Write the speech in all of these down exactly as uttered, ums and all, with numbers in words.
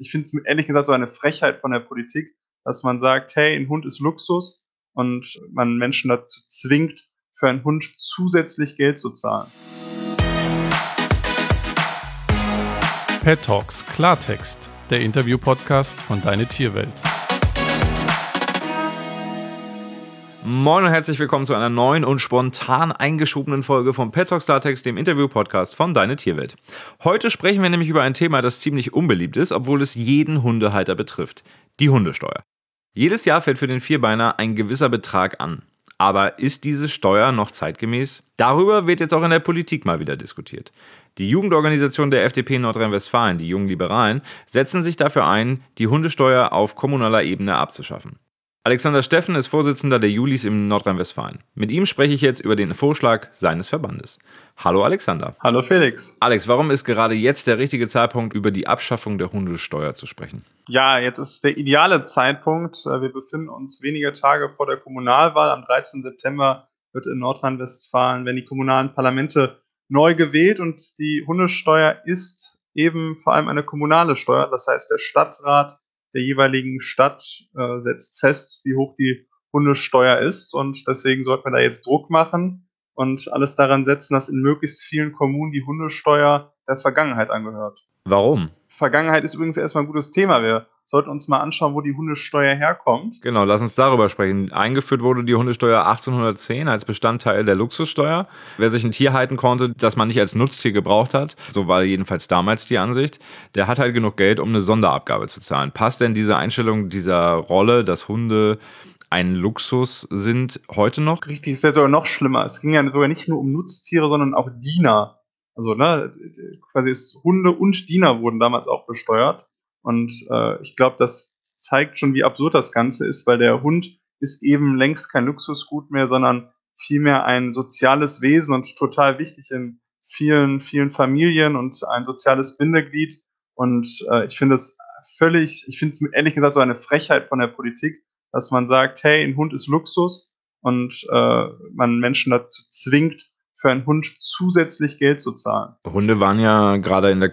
ich finde es ehrlich gesagt so eine Frechheit von der Politik, dass man sagt: „Hey, ein Hund ist Luxus“ und man Menschen dazu zwingt, für einen Hund zusätzlich Geld zu zahlen. Pet Talks Klartext, der Interview-Podcast von Deine Tierwelt. Moin und herzlich willkommen zu einer neuen und spontan eingeschobenen Folge von Pet Talks Klartext, dem Interview-Podcast von Deine Tierwelt. Heute sprechen wir nämlich über ein Thema, das ziemlich unbeliebt ist, obwohl es jeden Hundehalter betrifft: die Hundesteuer. Jedes Jahr fällt für den Vierbeiner ein gewisser Betrag an. Aber ist diese Steuer noch zeitgemäß? Darüber wird jetzt auch in der Politik mal wieder diskutiert. Die Jugendorganisation der F D P in Nordrhein-Westfalen, die Jungen Liberalen, setzen sich dafür ein, die Hundesteuer auf kommunaler Ebene abzuschaffen. Alexander Steffen ist Vorsitzender der Julis in Nordrhein-Westfalen. Mit ihm spreche ich jetzt über den Vorschlag seines Verbandes. Hallo Alexander. Hallo Felix. Alex, warum ist gerade jetzt der richtige Zeitpunkt, über die Abschaffung der Hundesteuer zu sprechen? Ja, jetzt ist der ideale Zeitpunkt. Wir befinden uns wenige Tage vor der Kommunalwahl. Am dreizehnten September wird in Nordrhein-Westfalen, werden die kommunalen Parlamente neu gewählt und die Hundesteuer ist eben vor allem eine kommunale Steuer. Das heißt, der Stadtrat der jeweiligen Stadt äh, setzt fest, wie hoch die Hundesteuer ist, und deswegen sollten wir da jetzt Druck machen und alles daran setzen, dass in möglichst vielen Kommunen die Hundesteuer der Vergangenheit angehört. Warum? Vergangenheit ist übrigens erstmal ein gutes Thema. Wir sollten uns mal anschauen, wo die Hundesteuer herkommt. Genau, lass uns darüber sprechen. Eingeführt wurde die Hundesteuer achtzehnhundertzehn als Bestandteil der Luxussteuer. Wer sich ein Tier halten konnte, das man nicht als Nutztier gebraucht hat, so war jedenfalls damals die Ansicht, der hat halt genug Geld, um eine Sonderabgabe zu zahlen. Passt denn diese Einstellung dieser Rolle, dass Hunde ein Luxus sind, heute noch? Richtig, ist ja sogar noch schlimmer. Es ging ja sogar nicht nur um Nutztiere, sondern auch Diener. Also, ne, quasi ist Hunde und Diener wurden damals auch besteuert. Und äh, ich glaube, das zeigt schon, wie absurd das Ganze ist, weil der Hund ist eben längst kein Luxusgut mehr, sondern vielmehr ein soziales Wesen und total wichtig in vielen, vielen Familien und ein soziales Bindeglied. Und äh, ich finde es völlig, ich finde es ehrlich gesagt so eine Frechheit von der Politik, dass man sagt: Hey, ein Hund ist Luxus und äh, man Menschen dazu zwingt, für einen Hund zusätzlich Geld zu zahlen. Hunde waren ja gerade in der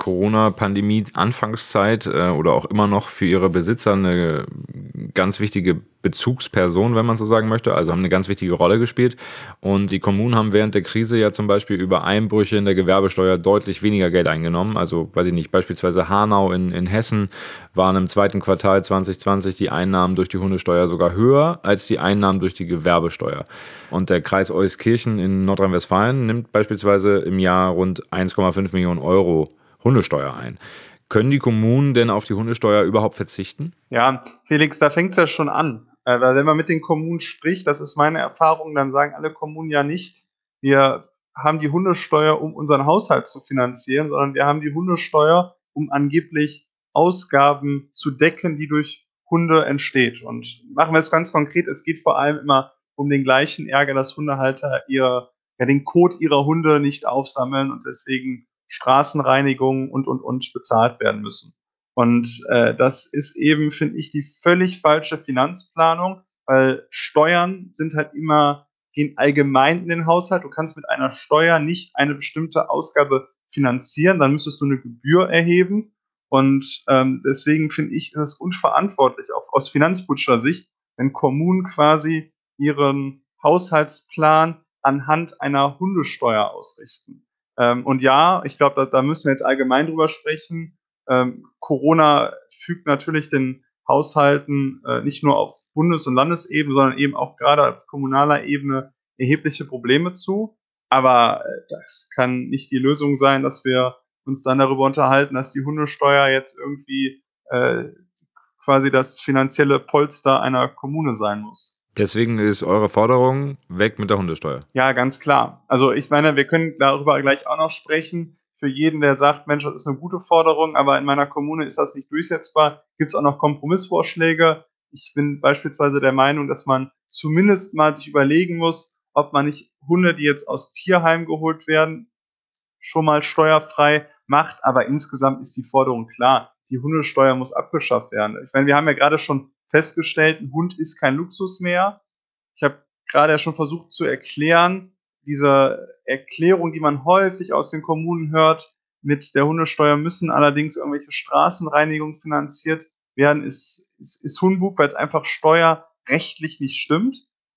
Corona-Pandemie-Anfangszeit äh, oder auch immer noch für ihre Besitzer eine ganz wichtige Bezugsperson, wenn man so sagen möchte, also haben eine ganz wichtige Rolle gespielt. Und die Kommunen haben während der Krise ja zum Beispiel über Einbrüche in der Gewerbesteuer deutlich weniger Geld eingenommen. Also, weiß ich nicht, beispielsweise Hanau in, in Hessen waren im zweiten Quartal zwanzig zwanzig die Einnahmen durch die Hundesteuer sogar höher als die Einnahmen durch die Gewerbesteuer. Und der Kreis Euskirchen in Nordrhein-Westfalen nimmt beispielsweise im Jahr rund eins Komma fünf Millionen Euro Hundesteuer ein. Können die Kommunen denn auf die Hundesteuer überhaupt verzichten? Ja, Felix, da fängt es ja schon an. Äh, weil wenn man mit den Kommunen spricht, das ist meine Erfahrung, dann sagen alle Kommunen ja nicht, wir haben die Hundesteuer, um unseren Haushalt zu finanzieren, sondern wir haben die Hundesteuer, um angeblich Ausgaben zu decken, die durch Hunde entsteht. Und machen wir es ganz konkret, es geht vor allem immer um den gleichen Ärger, dass Hundehalter ihr, ja, den Kot ihrer Hunde nicht aufsammeln und deswegen Straßenreinigung und, und, und bezahlt werden müssen. Und äh, das ist eben, finde ich, die völlig falsche Finanzplanung, weil Steuern sind halt immer, gehen allgemein in den Haushalt. Du kannst mit einer Steuer nicht eine bestimmte Ausgabe finanzieren, dann müsstest du eine Gebühr erheben. Und ähm, deswegen finde ich, ist es unverantwortlich, auch aus finanzpolitischer Sicht, wenn Kommunen quasi ihren Haushaltsplan anhand einer Hundesteuer ausrichten. Ähm, und ja, ich glaube, da, da müssen wir jetzt allgemein drüber sprechen. Ähm, Corona fügt natürlich den Haushalten äh, nicht nur auf Bundes- und Landesebene, sondern eben auch gerade auf kommunaler Ebene erhebliche Probleme zu. Aber äh, das kann nicht die Lösung sein, dass wir uns dann darüber unterhalten, dass die Hundesteuer jetzt irgendwie äh, quasi das finanzielle Polster einer Kommune sein muss. Deswegen ist eure Forderung weg mit der Hundesteuer. Ja, ganz klar. Also ich meine, wir können darüber gleich auch noch sprechen. Für jeden, der sagt, Mensch, das ist eine gute Forderung, aber in meiner Kommune ist das nicht durchsetzbar, gibt es auch noch Kompromissvorschläge. Ich bin beispielsweise der Meinung, dass man zumindest mal sich überlegen muss, ob man nicht Hunde, die jetzt aus Tierheimen geholt werden, schon mal steuerfrei macht. Aber insgesamt ist die Forderung klar. Die Hundesteuer muss abgeschafft werden. Ich meine, wir haben ja gerade schon festgestellt, ein Hund ist kein Luxus mehr. Ich habe gerade ja schon versucht zu erklären, diese Erklärung, die man häufig aus den Kommunen hört, Mit der Hundesteuer müssen allerdings irgendwelche Straßenreinigungen finanziert werden, ist, ist, ist Humbug, weil es einfach steuerrechtlich nicht stimmt.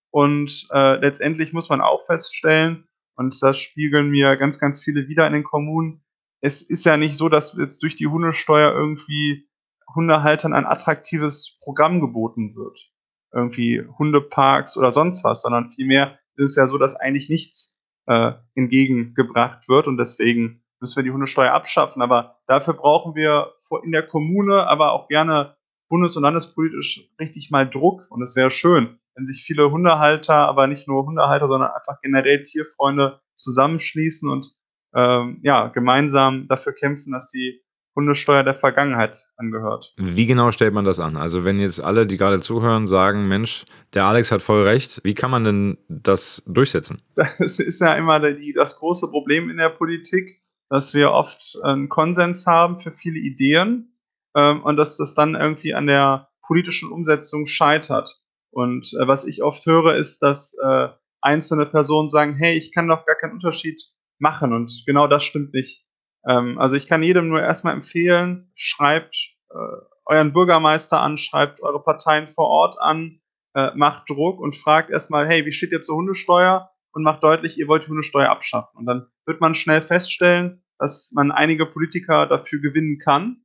Und äh, letztendlich muss man auch feststellen, und das spiegeln mir ganz, ganz viele wieder in den Kommunen, es ist ja nicht so, dass jetzt durch die Hundesteuer irgendwie Hundehaltern ein attraktives Programm geboten wird. Irgendwie Hundeparks oder sonst was, sondern vielmehr ist es ja so, dass eigentlich nichts äh, entgegengebracht wird und deswegen müssen wir die Hundesteuer abschaffen. Aber dafür brauchen wir in der Kommune, aber auch gerne bundes- und landespolitisch richtig mal Druck. Und es wäre schön, wenn sich viele Hundehalter, aber nicht nur Hundehalter, sondern einfach generell Tierfreunde zusammenschließen und ähm, ja, gemeinsam dafür kämpfen, dass die Hundesteuer der Vergangenheit angehört. Wie genau stellt man das an? Also wenn jetzt alle, die gerade zuhören, sagen, Mensch, der Alex hat voll recht, wie kann man denn das durchsetzen? Das ist ja immer die, das große Problem in der Politik, dass wir oft einen Konsens haben für viele Ideen ähm, und dass das dann irgendwie an der politischen Umsetzung scheitert. Und äh, was ich oft höre, ist, dass äh, einzelne Personen sagen, hey, ich kann doch gar keinen Unterschied machen und genau das stimmt nicht. Ähm, also ich kann jedem nur erstmal empfehlen, schreibt äh, euren Bürgermeister an, schreibt eure Parteien vor Ort an, äh, macht Druck und fragt erstmal, hey, wie steht ihr zur Hundesteuer? Und macht deutlich, ihr wollt die Hundesteuer abschaffen. Und dann wird man schnell feststellen, dass man einige Politiker dafür gewinnen kann.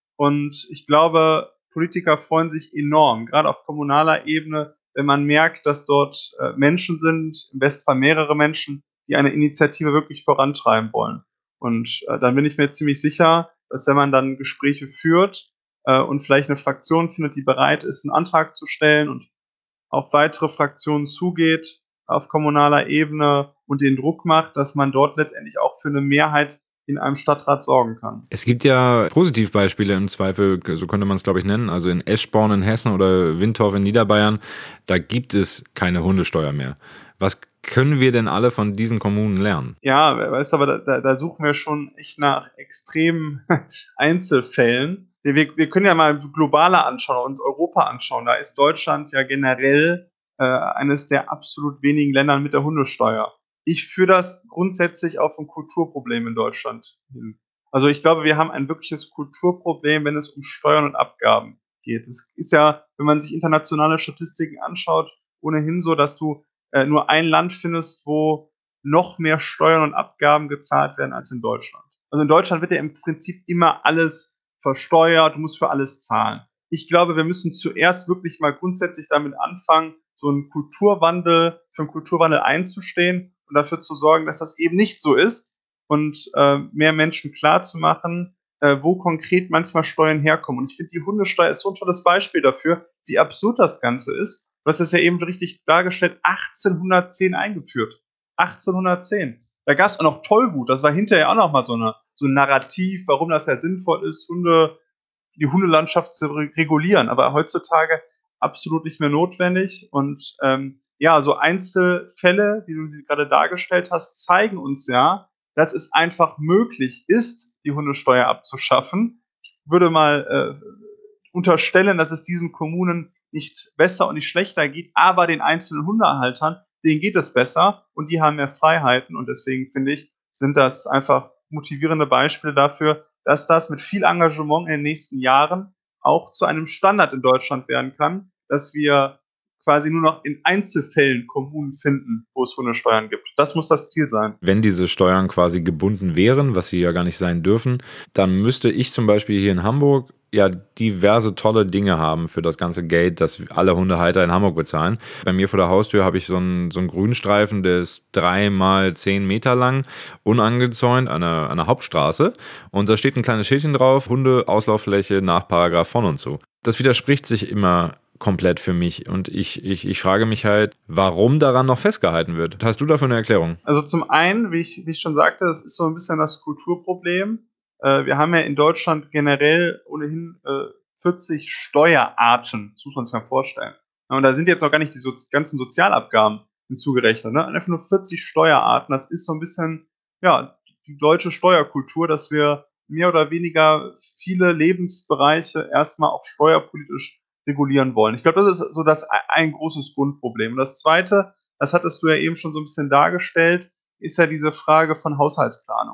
Und ich glaube, Politiker freuen sich enorm, gerade auf kommunaler Ebene, wenn man merkt, dass dort äh, Menschen sind, im Bestfall mehrere Menschen, die eine Initiative wirklich vorantreiben wollen. Und äh, dann bin ich mir ziemlich sicher, dass wenn man dann Gespräche führt äh, und vielleicht eine Fraktion findet, die bereit ist, einen Antrag zu stellen und auf weitere Fraktionen zugeht auf kommunaler Ebene und den Druck macht, dass man dort letztendlich auch für eine Mehrheit in einem Stadtrat sorgen kann. Es gibt ja Positivbeispiele im Zweifel, so könnte man es, glaube ich, nennen. Also in Eschborn in Hessen oder Windtorf in Niederbayern, da gibt es keine Hundesteuer mehr. Was können wir denn alle von diesen Kommunen lernen? Ja, weißt du, aber da, da suchen wir schon echt nach extremen Einzelfällen. Wir, wir können ja mal globaler anschauen, uns Europa anschauen. Da ist Deutschland ja generell äh, eines der absolut wenigen Länder mit der Hundesteuer. Ich führe das grundsätzlich auf ein Kulturproblem in Deutschland hin. Also ich glaube, wir haben ein wirkliches Kulturproblem, wenn es um Steuern und Abgaben geht. Es ist ja, wenn man sich internationale Statistiken anschaut, ohnehin so, dass du äh, nur ein Land findest, wo noch mehr Steuern und Abgaben gezahlt werden als in Deutschland. Also in Deutschland wird ja im Prinzip immer alles versteuert, du musst für alles zahlen. Ich glaube, wir müssen zuerst wirklich mal grundsätzlich damit anfangen, so einen Kulturwandel, für einen Kulturwandel einzustehen und dafür zu sorgen, dass das eben nicht so ist und äh, mehr Menschen klarzumachen, äh, wo konkret manchmal Steuern herkommen. Und ich finde, die Hundesteuer ist so ein tolles Beispiel dafür, wie absurd das Ganze ist. Du hast es ja eben richtig dargestellt, achtzehnhundertzehn eingeführt. achtzehnhundertzehn. Da gab es auch noch Tollwut. Das war hinterher auch noch mal so, eine, so ein Narrativ, warum das ja sinnvoll ist, Hunde, die Hundelandschaft zu regulieren. Aber heutzutage absolut nicht mehr notwendig. Und ähm, ja, so Einzelfälle, wie du sie gerade dargestellt hast, zeigen uns ja, dass es einfach möglich ist, die Hundesteuer abzuschaffen. Ich würde mal äh, unterstellen, dass es diesen Kommunen nicht besser und nicht schlechter geht, aber den einzelnen Hundehaltern, denen geht es besser und die haben mehr Freiheiten und deswegen finde ich, sind das einfach motivierende Beispiele dafür, dass das mit viel Engagement in den nächsten Jahren auch zu einem Standard in Deutschland werden kann, dass wir quasi nur noch in Einzelfällen Kommunen finden, wo es Hundesteuern gibt. Das muss das Ziel sein. Wenn diese Steuern quasi gebunden wären, was sie ja gar nicht sein dürfen, dann müsste ich zum Beispiel hier in Hamburg ja diverse tolle Dinge haben für das ganze Geld, das alle Hundehalter in Hamburg bezahlen. Bei mir vor der Haustür habe ich so einen, so einen Grünstreifen, der ist drei mal zehn Meter lang, unangezäunt an einer, an einer Hauptstraße. Und da steht ein kleines Schildchen drauf, Hundeauslauffläche nach Paragraph von und so. Das widerspricht sich immer komplett für mich. Und ich, ich, ich frage mich halt, warum daran noch festgehalten wird. Hast du dafür eine Erklärung? Also zum einen, wie ich, wie ich schon sagte, das ist so ein bisschen das Kulturproblem. Äh, wir haben ja in Deutschland generell ohnehin äh, vierzig Steuerarten, das muss man sich mal vorstellen. Und da sind jetzt auch gar nicht die so, ganzen Sozialabgaben hinzugerechnet. Ne? Einfach nur vierzig Steuerarten, das ist so ein bisschen ja, die deutsche Steuerkultur, dass wir mehr oder weniger viele Lebensbereiche erstmal auch steuerpolitisch regulieren wollen. Ich glaube, das ist so das ein großes Grundproblem. Und das Zweite, das hattest du ja eben schon so ein bisschen dargestellt, ist ja diese Frage von Haushaltsplanung.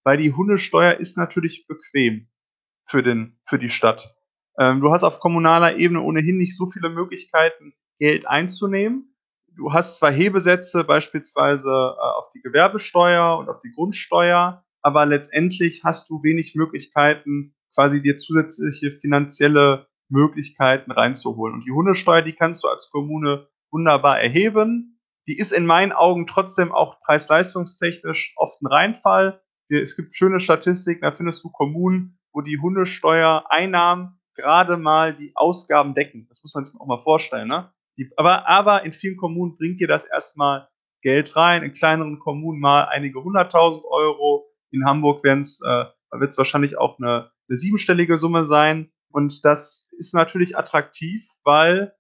weil die Hundesteuer ist natürlich bequem für den für die Stadt. Ähm, du hast auf kommunaler Ebene ohnehin nicht so viele Möglichkeiten, Geld einzunehmen. Du hast zwar Hebesätze, beispielsweise, äh, auf die Gewerbesteuer und auf die Grundsteuer, aber letztendlich hast du wenig Möglichkeiten, quasi dir zusätzliche finanzielle Möglichkeiten reinzuholen. Und die Hundesteuer, die kannst du als Kommune wunderbar erheben. Die ist in meinen Augen trotzdem auch preis-leistungstechnisch oft 'n Reinfall. Wir es gibt schöne Statistiken, da findest du Kommunen, wo die Hundesteuereinnahmen grade mal die Ausgaben decken. Das muss man sich auch mal vorstellen, ne? Die aber aber in vielen Kommunen bringt dir das erst mal Geld rein, in kleineren Kommunen mal einige hunderttausend Euro. In Hamburg wären's äh, da wird's wahrscheinlich auch 'ne 'ne siebenstellige Summe sein. Und das ist natürlich attraktiv, weil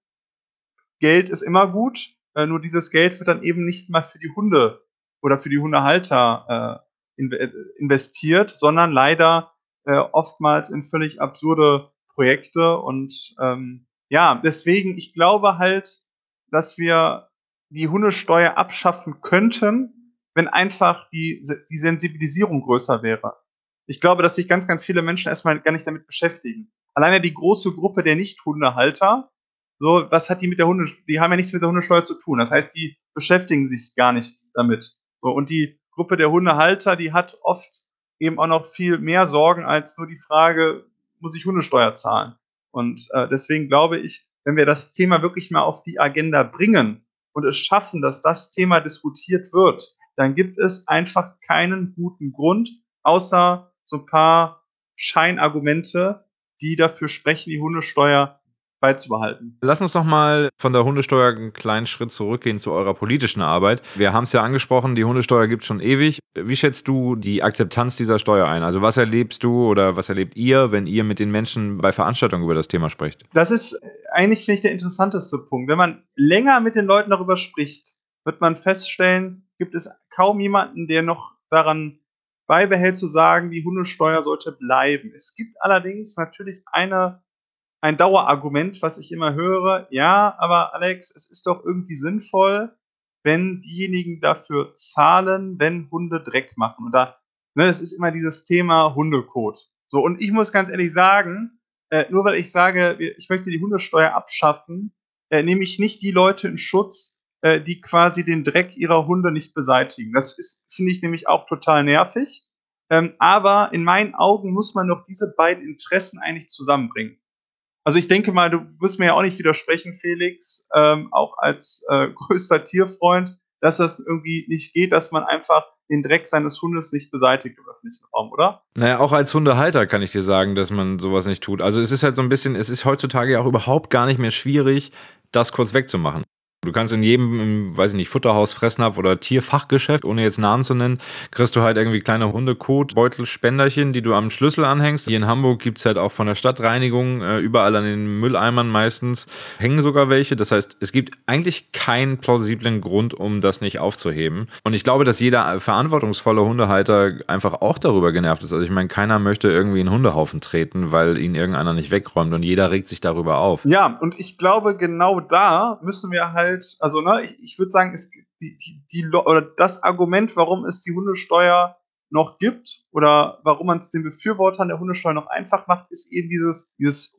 Geld ist immer gut, äh, nur dieses Geld wird dann eben nicht mal für die Hunde oder für die Hundehalter, äh, inve äh, investiert, sondern leider, äh, oftmals in völlig absurde Projekte. Und, ähm, ja, deswegen, ich glaube halt, dass wir die Hundesteuer abschaffen könnten, wenn einfach die Se die Sensibilisierung größer wäre. Ich glaube, dass sich ganz, ganz viele Menschen erst mal gar nicht damit beschäftigen. Alleine die große Gruppe der Nicht-Hundehalter, so, was hat die mit der Hunde die haben ja nichts mit der Hundesteuer zu tun. Das heißt, die beschäftigen sich gar nicht damit. So, und die Gruppe der Hundehalter, die hat oft eben auch noch viel mehr Sorgen als nur die Frage: „Muss ich Hundesteuer zahlen?“ Und, äh, deswegen glaube ich, wenn wir das Thema wirklich mal auf die Agenda bringen und es schaffen, dass das Thema diskutiert wird, dann gibt es einfach keinen guten Grund, außer so 'n paar Scheinargumente, die dafür sprechen, die Hundesteuer beizubehalten. Lass uns doch mal von der Hundesteuer 'n kleinen Schritt zurückgehen zu eurer politischen Arbeit. Wir haben's ja angesprochen, die Hundesteuer gibt's schon ewig. Wie schätzt du die Akzeptanz dieser Steuer ein? Also, was erlebst du oder was erlebt ihr, wenn ihr mit den Menschen bei Veranstaltungen über das Thema sprecht? Das ist eigentlich, finde ich, der interessanteste Punkt. Wenn man länger mit den Leuten darüber spricht, wird man feststellen, gibt es kaum jemanden, der noch daran beibehält zu sagen, die Hundesteuer sollte bleiben. Es gibt allerdings natürlich eine ein Dauerargument, was ich immer höre: „Ja, aber Alex, es ist doch irgendwie sinnvoll, wenn diejenigen dafür zahlen, wenn Hunde Dreck machen.“ Und da ne, es ist immer dieses Thema Hundekot. So, und ich muss ganz ehrlich sagen, äh, nur weil ich sage, wir ich möchte die Hundesteuer abschaffen, äh, nehme ich nicht die Leute in Schutz, äh, die quasi den Dreck ihrer Hunde nicht beseitigen. Das ist finde ich nämlich auch total nervig. Ähm, aber in meinen Augen muss man doch diese beiden Interessen eigentlich zusammenbringen. Also, ich denke mal, du wirst mir ja auch nicht widersprechen, Felix, ähm, auch als, äh, größter Tierfreund, dass das irgendwie nicht geht, dass man einfach den Dreck seines Hundes nicht beseitigt im öffentlichen Raum, oder? Na ja, auch als Hundehalter kann ich dir sagen, dass man so was nicht tut. Also, es ist halt so 'n bisschen es ist heutzutage ja auch überhaupt gar nicht mehr schwierig, das kurz wegzumachen. Du kannst in jedem, im, weiß ich nicht, Futterhaus, Fressnapf oder Tierfachgeschäft, ohne jetzt Namen zu nennen, kriegst du halt irgendwie kleine Hundekot-Beutelspenderchen, die du am Schlüssel anhängst. Hier in Hamburg gibt's halt auch von der Stadtreinigung, äh, überall an den Mülleimern meistens, hängen sogar welche. Das heißt, es gibt eigentlich keinen plausiblen Grund, um das nicht aufzuheben. Und ich glaube, dass jeder verantwortungsvolle Hundehalter einfach auch darüber genervt ist. Also ich meine, keiner möchte irgendwie in 'n Hundehaufen treten, weil ihn irgendeiner nicht wegräumt und jeder regt sich darüber auf. Ja, und ich glaube, genau da müssen wir halt also, ne, ich ich würde sagen, es gibt die die die Leu oder das Argument, warum es die Hundesteuer noch gibt oder warum man's den Befürwortern der Hundesteuer noch einfach macht, ist eben dieses dieses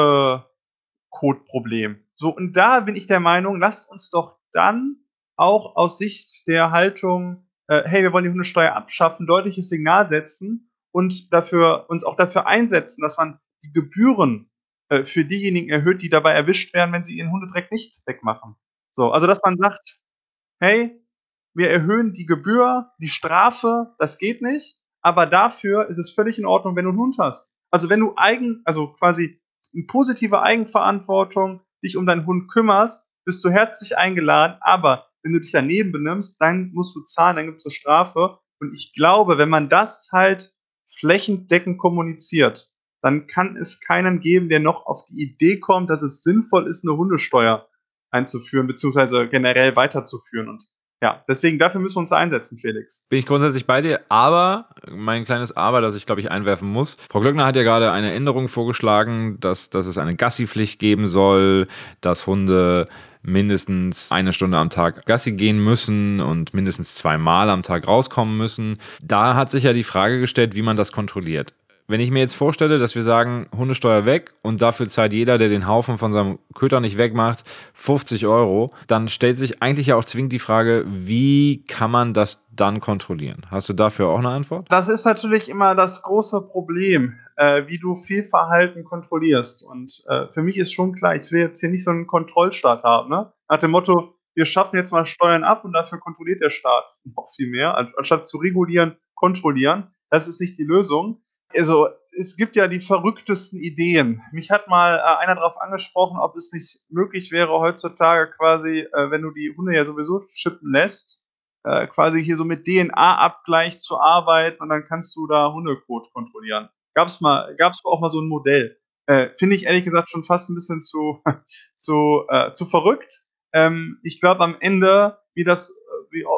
Hundekotproblem. So, und da bin ich der Meinung, lasst uns doch dann auch aus Sicht der Haltung, äh: „Hey, wir wollen die Hundesteuer abschaffen“, deutliches Signal setzen und dafür uns auch dafür einsetzen, dass man die Gebühren, äh, für diejenigen erhöht, die dabei erwischt werden, wenn sie ihren Hundedreck nicht wegmachen. So, also, dass man sagt: „Hey, wir erhöhen die Gebühr, die Strafe, das geht nicht, aber dafür ist es völlig in Ordnung, wenn du 'n Hund hast.“ Also, wenn du eigen also, quasi in positiver Eigenverantwortung dich um deinen Hund kümmerst, bist du herzlich eingeladen, aber wenn du dich daneben benimmst, dann musst du zahlen, dann gibt's 'ne Strafe. Und ich glaube, wenn man das halt flächendeckend kommuniziert, dann kann es keinen geben, der noch auf die Idee kommt, dass es sinnvoll ist, 'ne Hundesteuer einzuführen beziehungsweise generell weiterzuführen. Und Ja, deswegen, dafür müssen wir uns einsetzen, Felix. Bin ich grundsätzlich bei dir, aber mein kleines Aber, das ich, glaube ich, einwerfen muss. Frau Glöckner hat ja gerade eine Änderung vorgeschlagen, dass, dass es eine Gassi-Pflicht geben soll, dass Hunde mindestens eine Stunde am Tag Gassi gehen müssen und mindestens zweimal am Tag rauskommen müssen. Da hat sich ja die Frage gestellt, wie man das kontrolliert. Wenn ich mir jetzt vorstelle, dass wir sagen, Hundesteuer weg und dafür zahlt jeder, der den Haufen von seinem Köter nicht wegmacht, fünfzig Euro, dann stellt sich eigentlich ja auch zwingend die Frage, wie kann man das dann kontrollieren? Hast du dafür auch eine Antwort? Das ist natürlich immer das große Problem, äh, wie du Fehlverhalten kontrollierst. Und äh, für mich ist schon klar, ich will jetzt hier nicht so einen Kontrollstaat haben, ne? Nach dem Motto, wir schaffen jetzt mal Steuern ab und dafür kontrolliert der Staat noch viel mehr, an- anstatt zu regulieren, kontrollieren. Das ist nicht die Lösung. Also, es gibt ja die verrücktesten Ideen. Mich hat mal äh, einer darauf angesprochen, ob es nicht möglich wäre, heutzutage quasi, äh, wenn du die Hunde ja sowieso chippen lässt, äh, quasi hier so mit D N A-Abgleich zu arbeiten und dann kannst du da Hundekot kontrollieren. Gab's mal, gab's auch mal so ein Modell. Äh, Finde ich ehrlich gesagt schon fast ein bisschen zu, zu, äh, zu verrückt. Ähm, ich glaube am Ende, wie das, äh, wie,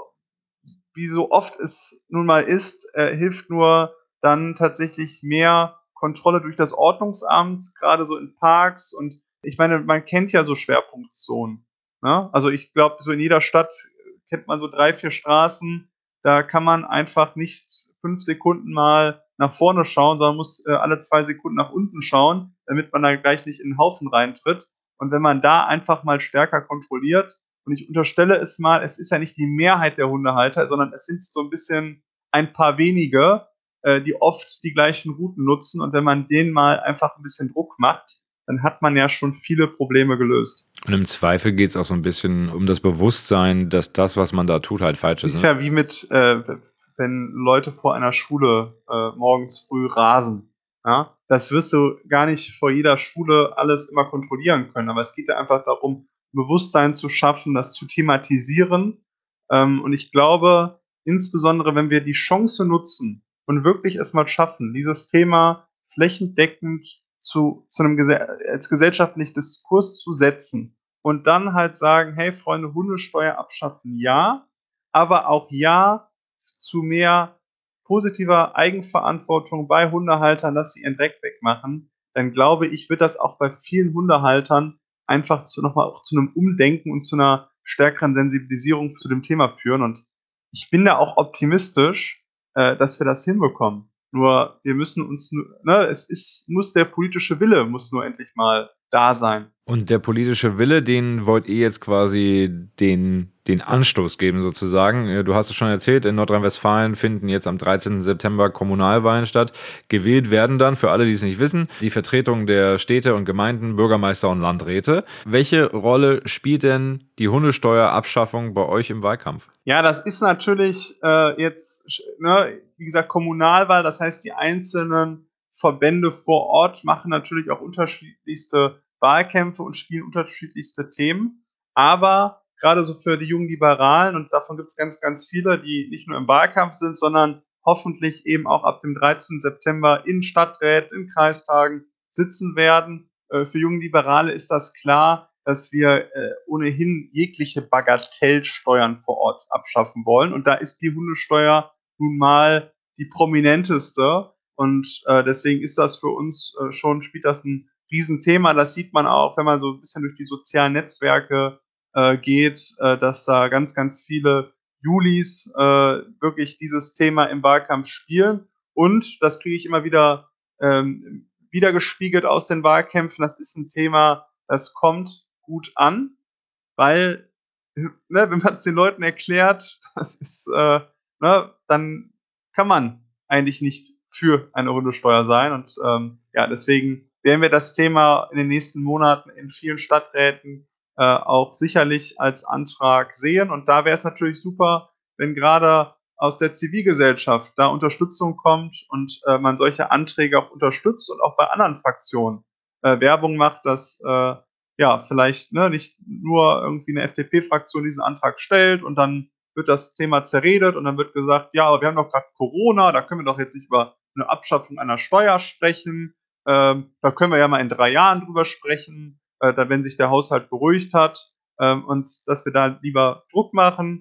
wie so oft es nun mal ist, äh, hilft nur dann tatsächlich mehr Kontrolle durch das Ordnungsamt, gerade so in Parks. Und ich meine, man kennt ja so Schwerpunktzonen. Ne? Also ich glaube, so in jeder Stadt kennt man so drei, vier Straßen. Da kann man einfach nicht fünf Sekunden mal nach vorne schauen, sondern muss äh, alle zwei Sekunden nach unten schauen, damit man da gleich nicht in den Haufen reintritt. Und wenn man da einfach mal stärker kontrolliert, und ich unterstelle es mal, es ist ja nicht die Mehrheit der Hundehalter, sondern es sind so ein bisschen ein paar wenige, äh, die oft die gleichen Routen nutzen. Und wenn man denen mal einfach ein bisschen Druck macht, dann hat man ja schon viele Probleme gelöst. Und im Zweifel geht es auch so ein bisschen um das Bewusstsein, dass das, was man da tut, halt falsch ist. Ist Ne? ja wie mit, äh, wenn Leute vor einer Schule äh, morgens früh rasen. Ja? Das wirst du gar nicht vor jeder Schule alles immer kontrollieren können. Aber es geht ja einfach darum, Bewusstsein zu schaffen, das zu thematisieren. Ähm, und ich glaube, insbesondere wenn wir die Chance nutzen und wirklich es mal schaffen, dieses Thema flächendeckend zu, zu einem Gese als gesellschaftlichen Diskurs zu setzen und dann halt sagen, hey Freunde, Hundesteuer abschaffen, ja, aber auch ja zu mehr positiver Eigenverantwortung bei Hundehaltern, dass sie ihren Dreck wegmachen, dann glaube ich, wird das auch bei vielen Hundehaltern einfach zu nochmal auch zu einem Umdenken und zu einer stärkeren Sensibilisierung zu dem Thema führen. Und ich bin da auch optimistisch, äh, dass wir das hinbekommen. Nur wir müssen uns, ne, es ist, muss der politische Wille muss nur endlich mal da sein. Und der politische Wille, den wollt ihr jetzt quasi den, den Anstoß geben sozusagen. Du hast es schon erzählt, in Nordrhein-Westfalen finden jetzt am dreizehnten September Kommunalwahlen statt. Gewählt werden dann, für alle, die es nicht wissen, die Vertretung der Städte und Gemeinden, Bürgermeister und Landräte. Welche Rolle spielt denn die Hundesteuerabschaffung bei euch im Wahlkampf? Ja, das ist natürlich äh, jetzt, ne, wie gesagt, Kommunalwahl, das heißt, die einzelnen Verbände vor Ort machen natürlich auch unterschiedlichste Wahlkämpfe und spielen unterschiedlichste Themen. Aber gerade so für die jungen Liberalen, und davon gibt es ganz, ganz viele, die nicht nur im Wahlkampf sind, sondern hoffentlich eben auch ab dem dreizehnten September in Stadträten, in Kreistagen sitzen werden. Äh, für junge Liberale ist das klar, dass wir äh, ohnehin jegliche Bagatellsteuern vor Ort abschaffen wollen. Und da ist die Hundesteuer nun mal die prominenteste. Und äh, deswegen ist das für uns äh, schon, spielt das ein Riesenthema. Das sieht man auch, wenn man so ein bisschen durch die sozialen Netzwerke äh, geht, äh, dass da ganz, ganz viele Julis äh, wirklich dieses Thema im Wahlkampf spielen. Und das kriege ich immer wieder ähm, wiedergespiegelt aus den Wahlkämpfen. Das ist ein Thema, das kommt gut an, weil, ne, wenn man es den Leuten erklärt, das ist, äh, ne, dann kann man eigentlich nicht für eine Hundesteuer sein. Und ähm, ja, deswegen werden wir das Thema in den nächsten Monaten in vielen Stadträten äh, auch sicherlich als Antrag sehen. Und da wäre es natürlich super, wenn gerade aus der Zivilgesellschaft da Unterstützung kommt und äh, man solche Anträge auch unterstützt und auch bei anderen Fraktionen äh, Werbung macht, dass äh, ja, vielleicht ne, nicht nur irgendwie eine F D P-Fraktion diesen Antrag stellt und dann wird das Thema zerredet und dann wird gesagt, ja, aber wir haben doch gerade Corona, da können wir doch jetzt nicht über eine Abschaffung einer Steuer sprechen. Ähm, da können wir ja mal in drei Jahren drüber sprechen, äh, da, wenn sich der Haushalt beruhigt hat. Ähm, und dass wir da lieber Druck machen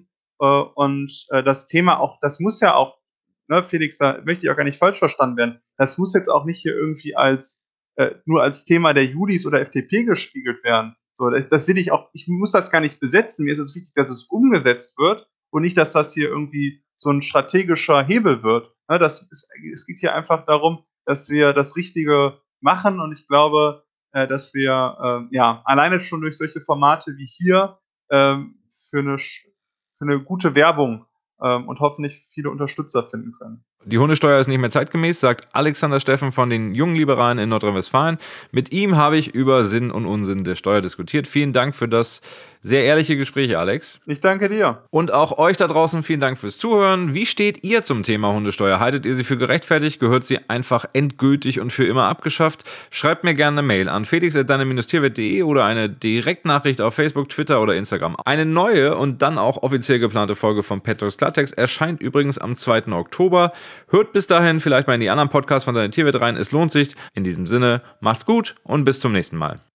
Äh, und äh, das Thema auch, das muss ja auch, ne, Felix, da möchte ich auch gar nicht falsch verstanden werden, das muss jetzt auch nicht hier irgendwie als äh, nur als Thema der Julis oder F D P gespiegelt werden. So, das, das will ich auch, ich muss das gar nicht besetzen. Mir ist es wichtig, dass es umgesetzt wird und nicht, dass das hier irgendwie so ein strategischer Hebel wird. Ne, das ist, es geht hier einfach darum, dass wir das Richtige machen und ich glaube, äh, dass wir äh, ja alleine schon durch solche Formate wie hier ähm, für eine für eine gute Werbung ähm, und hoffentlich viele Unterstützer finden können. Die Hundesteuer ist nicht mehr zeitgemäß, sagt Alexander Steffen von den Jungen Liberalen in Nordrhein-Westfalen. Mit ihm habe ich über Sinn und Unsinn der Steuer diskutiert. Vielen Dank für das sehr ehrliche Gespräch, Alex. Ich danke dir. Und auch euch da draußen vielen Dank fürs Zuhören. Wie steht ihr zum Thema Hundesteuer? Haltet ihr sie für gerechtfertigt? Gehört sie einfach endgültig und für immer abgeschafft? Schreibt mir gerne eine Mail an felix at deine tierwelt punkt de oder eine Direktnachricht auf Facebook, Twitter oder Instagram. Eine neue und dann auch offiziell geplante Folge von Pet Talks Klartext erscheint übrigens am zweiten Oktober. Hört bis dahin vielleicht mal in die anderen Podcasts von Deine Tierwelt rein. Es lohnt sich. In diesem Sinne, macht's gut und bis zum nächsten Mal.